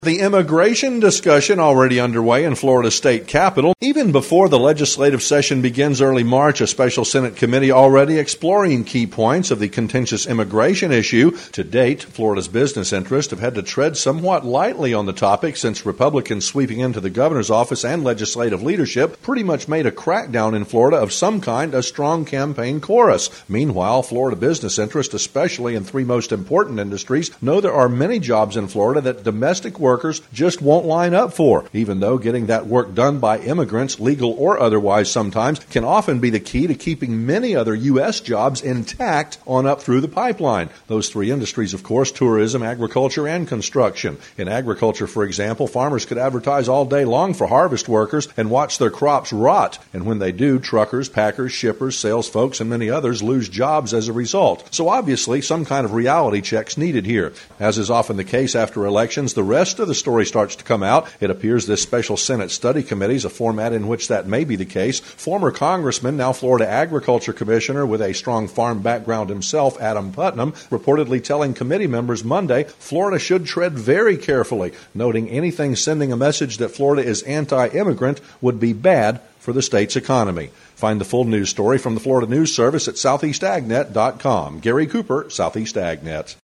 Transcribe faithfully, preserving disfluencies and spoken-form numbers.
The immigration discussion already underway in Florida's state capitol. Even before the legislative session begins early March, a special Senate committee already exploring key points of the contentious immigration issue. To date, Florida's business interests have had to tread somewhat lightly on the topic since Republicans sweeping into the governor's office and legislative leadership pretty much made a crackdown in Florida of some kind, a strong campaign chorus. Meanwhile, Florida business interests, especially in three most important industries, know there are many jobs in Florida that domestic workers workers just won't line up for, even though getting that work done by immigrants, legal or otherwise sometimes, can often be the key to keeping many other U S jobs intact on up through the pipeline. Those three industries, of course, tourism, agriculture, and construction. In agriculture, for example, farmers could advertise all day long for harvest workers and watch their crops rot. And when they do, truckers, packers, shippers, sales folks, and many others lose jobs as a result. So obviously, some kind of reality check's needed here. As is often the case after elections, the rest of the story starts to come out. It appears this special Senate study committee is a format in which that may be the case. Former Congressman, now Florida Agriculture Commissioner with a strong farm background himself, Adam Putnam, reportedly telling committee members Monday Florida should tread very carefully, noting anything sending a message that Florida is anti-immigrant would be bad for the state's economy. Find the full news story from the Florida News Service at southeast ag net dot com. Gary Cooper, Southeast Ag Net.